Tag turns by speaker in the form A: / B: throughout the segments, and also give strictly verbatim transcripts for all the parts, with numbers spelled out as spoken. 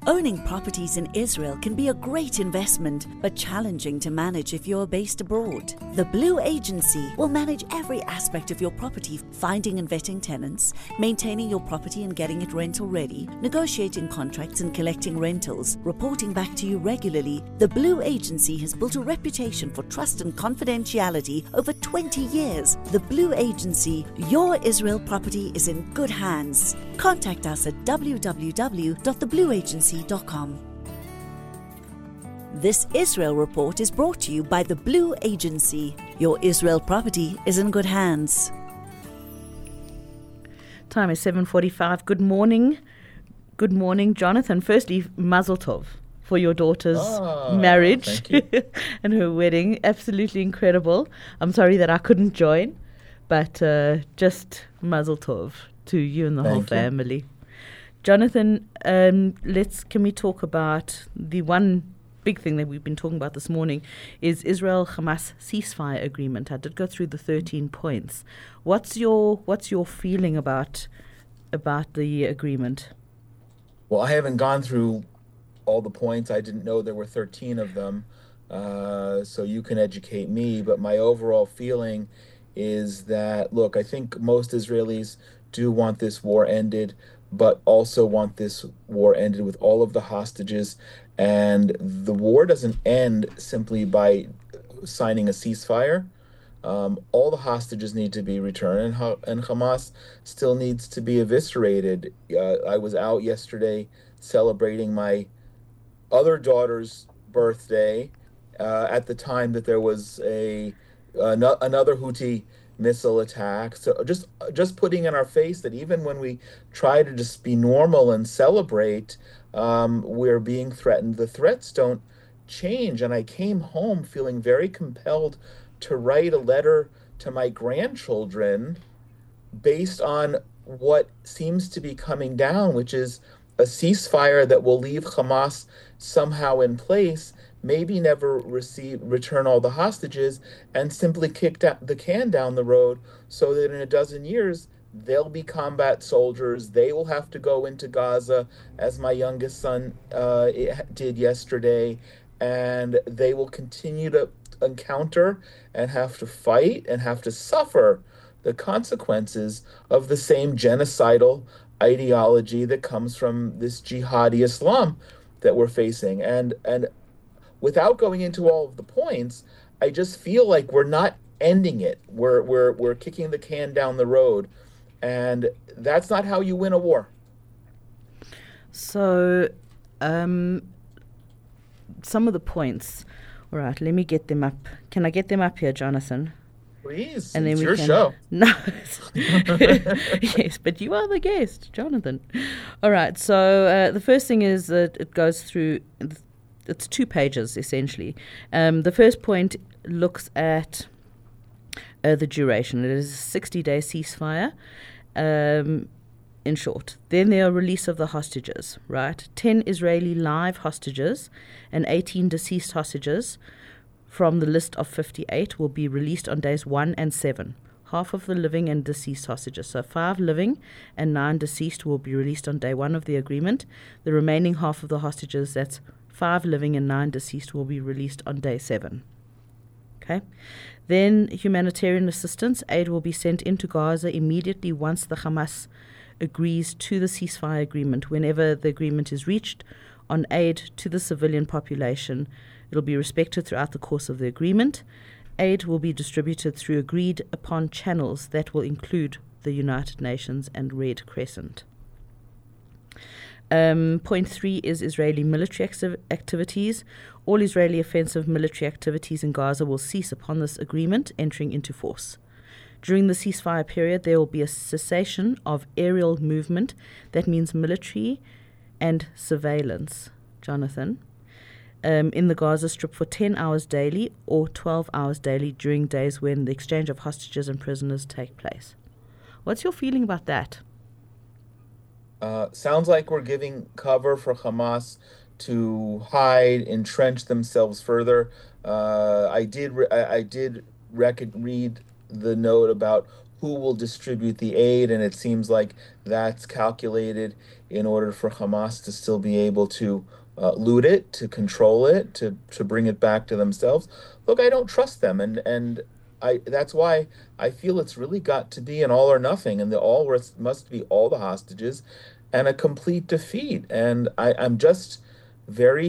A: Owning properties in Israel can be a great investment, but challenging to manage if you're based abroad. The Blue Agency will manage every aspect of your property, finding and vetting tenants, maintaining your property and getting it rental ready, negotiating contracts and collecting rentals, reporting back to you regularly. The Blue Agency has built a reputation for trust and confidentiality over twenty years. The Blue Agency, your Israel property is in good hands. Contact us at w w w dot the blue agency dot com. This Israel report is brought to you by the Blue Agency. Your Israel property is in good hands.
B: Time is seven forty-five. Good morning. Good morning, Jonathan. Firstly, Mazel Tov for your daughter's
C: oh,
B: marriage
C: thank you.
B: and her wedding. Absolutely incredible. I'm sorry that I couldn't join, but uh, just Mazel Tov to you and the
C: Thank
B: whole
C: you.
B: family. Jonathan, um, let's can we talk about the one big thing that we've been talking about this morning is Israel-Hamas ceasefire agreement. I did go through the thirteen points. What's your what's your feeling about about the agreement?
C: Well, I haven't gone through all the points. I didn't know there were thirteen of them, uh, so you can educate me. But my overall feeling is that, look, I think most Israelis do want this war ended, but also want this war ended with all of the hostages. And the war doesn't end simply by signing a ceasefire. Um, all the hostages need to be returned, and, ha- and Hamas still needs to be eviscerated. Uh, I was out yesterday celebrating my other daughter's birthday uh, at the time that there was a uh, no- another Houthi missile attack. So just just putting in our face that even when we try to just be normal and celebrate, um, we're being threatened. The threats don't change. And I came home feeling very compelled to write a letter to my grandchildren based on what seems to be coming down, which is a ceasefire that will leave Hamas somehow in place, maybe never receive return all the hostages, and simply kick da- the can down the road so that in a dozen years they'll be combat soldiers. They will have to go into Gaza, as my youngest son uh, did yesterday, and they will continue to encounter and have to fight and have to suffer the consequences of the same genocidal ideology that comes from this jihadi Islam that we're facing. And and without going into all of the points, I just feel like we're not ending it. We're we're we're kicking the can down the road, and that's not how you win a war.
B: So, um, some of the points. All right, let me get them up. Can I get them up here, Jonathan?
C: Please,
B: And then
C: it's
B: we
C: your
B: can,
C: show.
B: No. Yes, but you are the guest, Jonathan. All right, so uh, the first thing is that it goes through, it's two pages, essentially. Um, the first point looks at uh, the duration. It is a sixty-day ceasefire, um, in short. Then there are release of the hostages, right? ten Israeli live hostages and eighteen deceased hostages from the list of fifty-eight will be released on days one and seven. Half of the living and deceased hostages, so five living and nine deceased, will be released on day one of the agreement. The remaining half of the hostages, that's five living and nine deceased, will be released on day seven. Okay. Then humanitarian assistance aid will be sent into Gaza immediately once the Hamas agrees to the ceasefire agreement. Whenever the agreement is reached on aid to the civilian population, it will be respected throughout the course of the agreement. Aid will be distributed through agreed upon channels that will include the United Nations and Red Crescent. Um, point three is Israeli military acti- activities. All Israeli offensive military activities in Gaza will cease upon this agreement entering into force. During the ceasefire period, there will be a cessation of aerial movement. That means military and surveillance, Jonathan, um, in the Gaza Strip for ten hours daily or twelve hours daily during days when the exchange of hostages and prisoners take place. What's your feeling about that?
C: Uh, sounds like we're giving cover for Hamas to hide, entrench themselves further. Uh, I did re- I, I did rec- read the note about who will distribute the aid, and it seems like that's calculated in order for Hamas to still be able to uh, loot it, to control it, to to bring it back to themselves. Look, I don't trust them, and and I that's why I feel it's really got to be an all or nothing, and the all must be all the hostages, and a complete defeat. And I, I'm just very,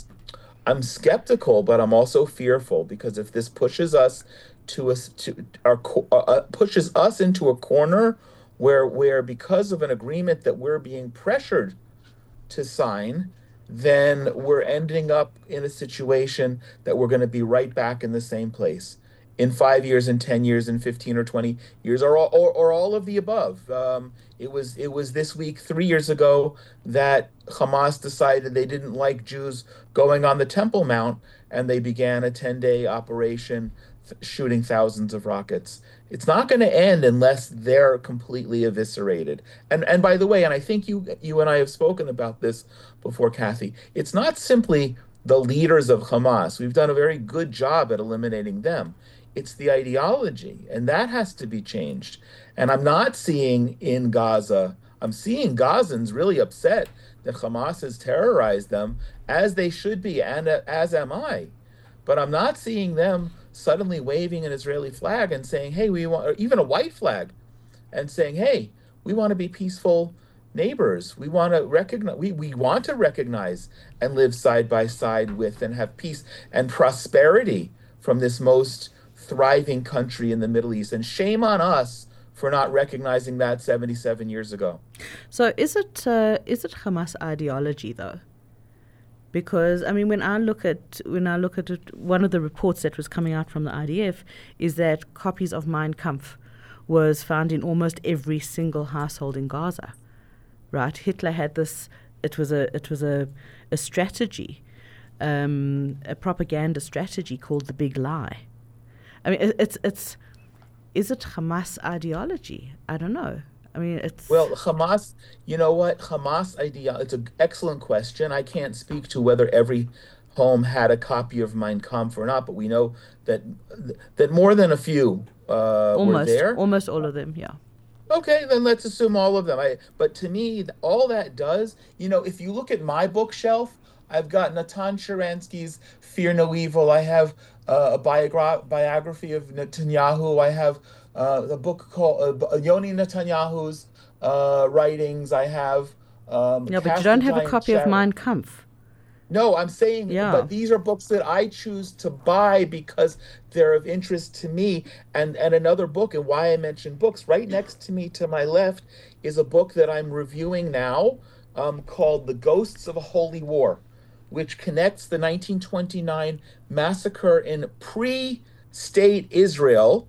C: I'm skeptical, but I'm also fearful, because if this pushes us to us to our uh, pushes us into a corner where where because of an agreement that we're being pressured to sign, then we're ending up in a situation that we're going to be right back in the same place in five years, in ten years, in fifteen or twenty years, or all, or, or all of the above. Um, it was it was this week, three years ago, that Hamas decided they didn't like Jews going on the Temple Mount, and they began a ten-day operation th- shooting thousands of rockets. It's not going to end unless they're completely eviscerated. And and by the way, and I think you you and I have spoken about this before, Kathy, it's not simply the leaders of Hamas. We've done a very good job at eliminating them. It's the ideology, and that has to be changed. And I'm not seeing in Gaza, I'm seeing Gazans really upset that Hamas has terrorized them, as they should be, and as am I. But I'm not seeing them suddenly waving an Israeli flag and saying, hey, we want, or even a white flag, and saying, hey, we want to be peaceful neighbors. We want to recognize, we, we want to recognize and live side by side with and have peace and prosperity from this most thriving country in the Middle East. And shame on us for not recognizing that seventy-seven years ago.
B: So is it uh, is it Hamas ideology, though? Because, I mean, when I look at when I look at it, one of the reports that was coming out from the I D F is that copies of Mein Kampf was found in almost every single household in Gaza. Right? Hitler had this. It was a it was a a strategy, um, a propaganda strategy called the Big Lie. I mean, it, it's it's is it Hamas ideology? I don't know. I mean, it's...
C: Well, Hamas, you know what? Hamas idea, it's an excellent question. I can't speak to whether every home had a copy of Mein Kampf or not, but we know that that more than a few uh,
B: almost,
C: were there.
B: Almost all of them, yeah.
C: Okay, then let's assume all of them. I, but to me, all that does, you know, if you look at my bookshelf, I've got Natan Sharansky's Fear No Evil. I have uh, a biogra- biography of Netanyahu. I have uh, a book called uh, Yoni Netanyahu's uh, writings. I have... Um,
B: yeah, but you don't have a copy Shadow. of Mein Kampf.
C: No, I'm saying,
B: yeah.
C: but these are books that I choose to buy because they're of interest to me. And, and another book, and why I mentioned books, right next to me to my left is a book that I'm reviewing now um, called The Ghosts of a Holy War, which connects the nineteen twenty-nine massacre in pre-state Israel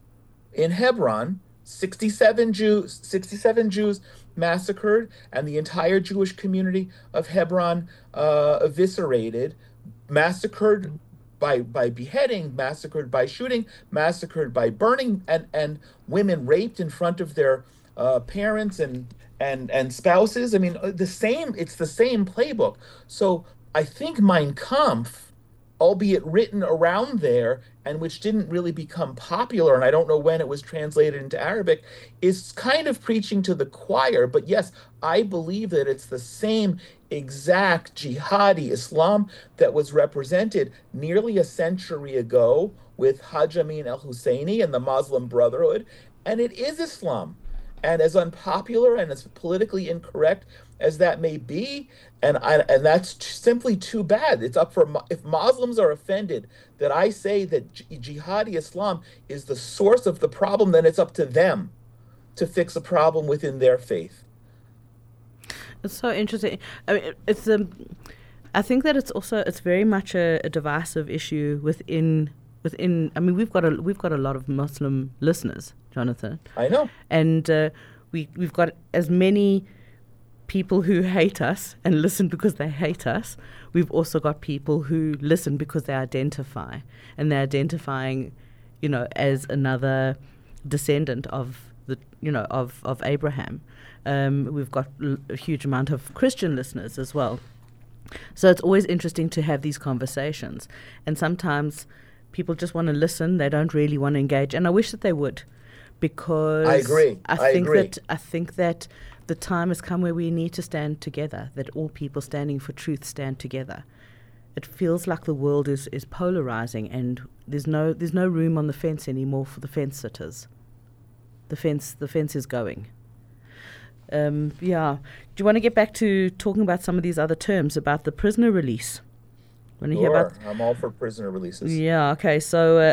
C: in Hebron, sixty-seven Jews, sixty-seven Jews massacred, and the entire Jewish community of Hebron uh, eviscerated, massacred by by beheading, massacred by shooting, massacred by burning, and, and women raped in front of their uh, parents and and and spouses. I mean, the same. It's the same playbook. So I think Mein Kampf, albeit written around there and which didn't really become popular, and I don't know when it was translated into Arabic, is kind of preaching to the choir. But yes, I believe that it's the same exact jihadi Islam that was represented nearly a century ago with Hajj Amin al-Husseini and the Muslim Brotherhood, and it is Islam. And as unpopular and as politically incorrect as that may be, and I, and that's t- simply too bad. It's up for, if Muslims are offended that I say that j- jihadi Islam is the source of the problem, then it's up to them to fix a problem within their faith.
B: It's so interesting. I mean, it's um, I think that it's also it's very much a, a divisive issue within within. I mean, we've got a we've got a lot of Muslim listeners, Jonathan.
C: I know,
B: and uh, we we've got as many people who hate us and listen because they hate us. We've also got people who listen because they identify, and they're identifying, you know, as another descendant of the, you know, of of Abraham. Um, we've got l- a huge amount of Christian listeners as well. So it's always interesting to have these conversations. And sometimes people just want to listen. They don't really want to engage. And I wish that they would. because
C: I agree.
B: I
C: I
B: think
C: agree.
B: that I think that the time has come where we need to stand together, that all people standing for truth stand together. It feels like the world is, is polarizing, and there's no there's no room on the fence anymore for the fence sitters. The fence the fence is going. Um, yeah. Do you want to get back to talking about some of these other terms about the prisoner release? Want to hear
C: Sure,
B: about?
C: I'm all for prisoner releases.
B: Yeah. Okay. So, uh,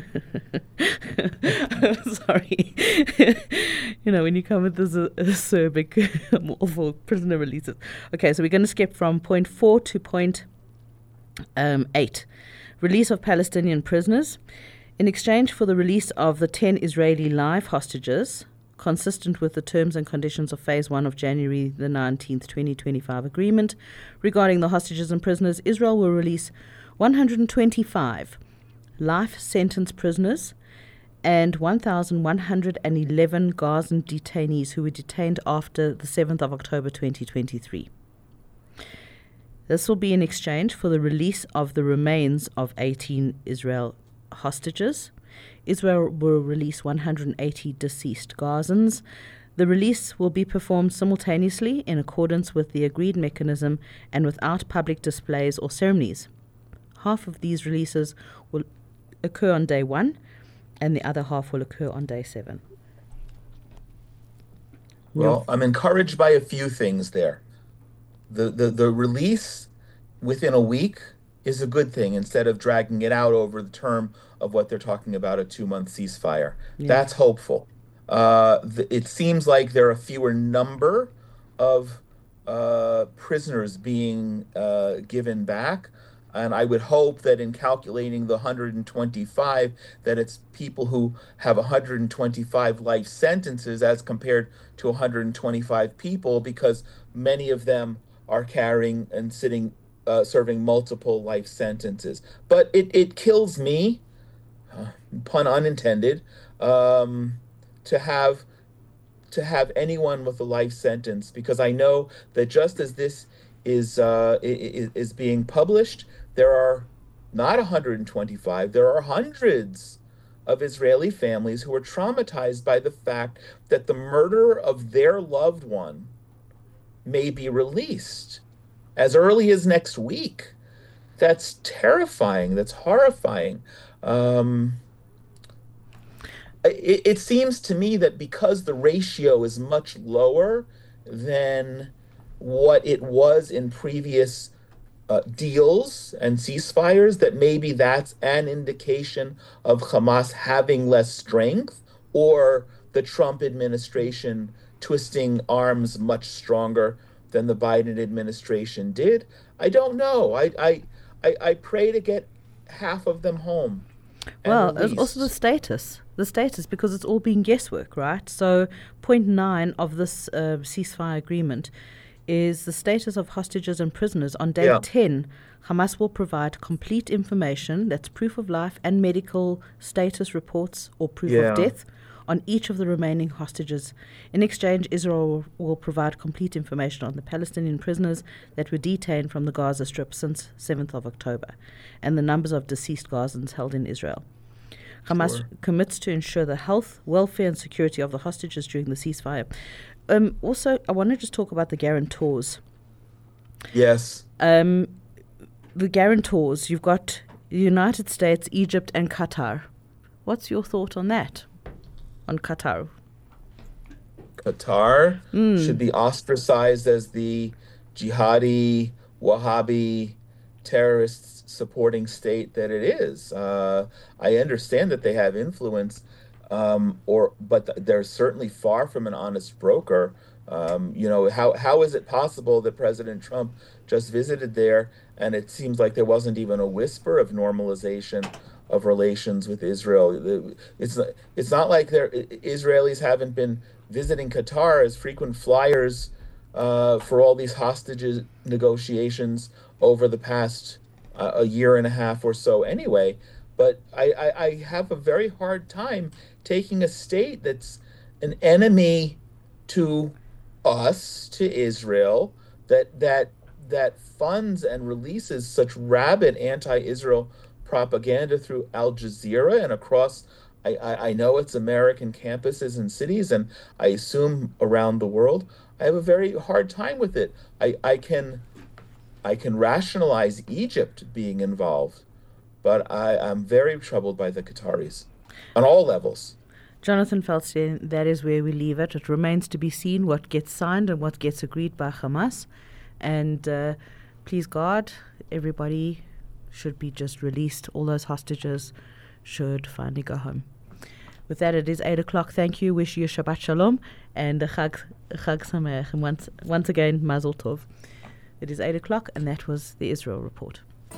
B: sorry. You know, when you come with this uh, acerbic, I'm all for prisoner releases. Okay. So we're going to skip from point four to point um, eight. Release of Palestinian prisoners. In exchange for the release of the ten Israeli live hostages, consistent with the terms and conditions of Phase one of January the nineteenth, twenty twenty-five agreement regarding the hostages and prisoners, Israel will release one hundred twenty-five life sentence prisoners and one thousand one hundred eleven Gazan detainees who were detained after the seventh of October twenty twenty-three. This will be in exchange for the release of the remains of eighteen Israel hostages. Israel will release one hundred eighty deceased Gazans. The release will be performed simultaneously in accordance with the agreed mechanism and without public displays or ceremonies. Half of these releases will occur on day one, and the other half will occur on day seven.
C: Well, I'm encouraged by a few things there. The, the, the release within a week is a good thing instead of dragging it out over the term of what they're talking about, a two-month ceasefire.
B: Yeah.
C: That's hopeful. Uh, th- it seems like there are a fewer number of uh, prisoners being uh, given back, and I would hope that in calculating the one hundred twenty-five, that it's people who have one hundred twenty-five life sentences as compared to one hundred twenty-five people, because many of them are carrying and sitting Uh, serving multiple life sentences. But it, it kills me, uh, pun unintended, um, to have to have anyone with a life sentence, because I know that just as this is uh, is, is being published, there are not one hundred twenty-five, there are hundreds of Israeli families who are traumatized by the fact that the murderer of their loved one may be released as early as next week. That's terrifying. That's horrifying. Um, it, it seems to me that because the ratio is much lower than what it was in previous uh, deals and ceasefires, that maybe that's an indication of Hamas having less strength, or the Trump administration twisting arms much stronger than the Biden administration did. I don't know. I I I, I pray to get half of them home.
B: Well, there's also the status, the status, because it's all being guesswork, right? So point nine of this uh, ceasefire agreement is the status of hostages and prisoners. On day
C: Yeah.
B: ten, Hamas will provide complete information, that's proof of life and medical status reports or proof
C: Yeah.
B: of death, on each of the remaining hostages. In exchange, Israel will provide complete information on the Palestinian prisoners that were detained from the Gaza Strip since seventh of October and the numbers of deceased Gazans held in Israel. Hamas
C: Sure.
B: commits to ensure the health, welfare and security of the hostages during the ceasefire. Um, also, I want to just talk about the guarantors.
C: Yes.
B: Um, the guarantors, you've got the United States, Egypt and Qatar. What's your thought on that? On Qatar?
C: Qatar
B: Mm.
C: should be ostracized as the jihadi, Wahhabi, terrorist supporting state that it is. Uh, I understand that they have influence, um, or but th- they're certainly far from an honest broker. Um, you know, how how is it possible that President Trump just visited there and it seems like there wasn't even a whisper of normalization of relations with Israel? The- It's it's not like there Israelis haven't been visiting Qatar as frequent flyers uh, for all these hostages negotiations over the past uh, a year and a half or so anyway. But I, I, I have a very hard time taking a state that's an enemy to us, to Israel, that that that funds and releases such rabid anti-Israel propaganda through Al Jazeera and across I, I, I know it's American campuses and cities, and I assume around the world. I have a very hard time with it. I, I can I can rationalize Egypt being involved, but I, I'm very troubled by the Qataris on all levels.
B: Jonathan Feldstein, that is where we leave it. It remains to be seen what gets signed and what gets agreed by Hamas. And uh, please God, everybody should be just released. All those hostages should finally go home. With that, it is eight o'clock. Thank you. Wish you Shabbat Shalom and Chag, Chag Sameach. And once, once again, Mazel Tov. It is eight o'clock, and that was the Israel Report.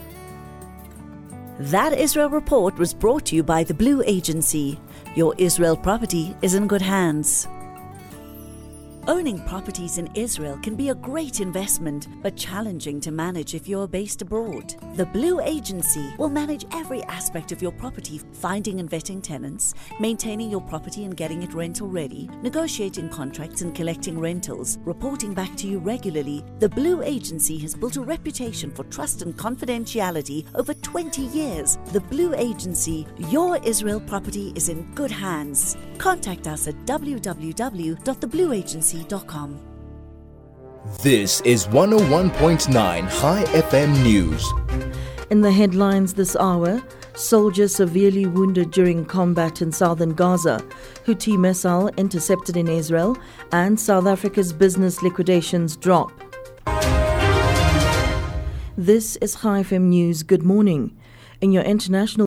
A: That Israel Report was brought to you by the Blue Agency. Your Israel property is in good hands. Owning properties in Israel can be a great investment, but challenging to manage if you're based abroad. The Blue Agency will manage every aspect of your property, finding and vetting tenants, maintaining your property and getting it rental ready, negotiating contracts and collecting rentals, reporting back to you regularly. The Blue Agency has built a reputation for trust and confidentiality over twenty years. The Blue Agency, your Israel property is in good hands. Contact us at w w w dot the blue agency dot com.
D: This is one oh one point nine High F M News.
E: In the headlines this hour, soldier severely wounded during combat in southern Gaza, Houthi missile intercepted in Israel, and South Africa's business liquidations drop. This is High F M News. Good morning. In your international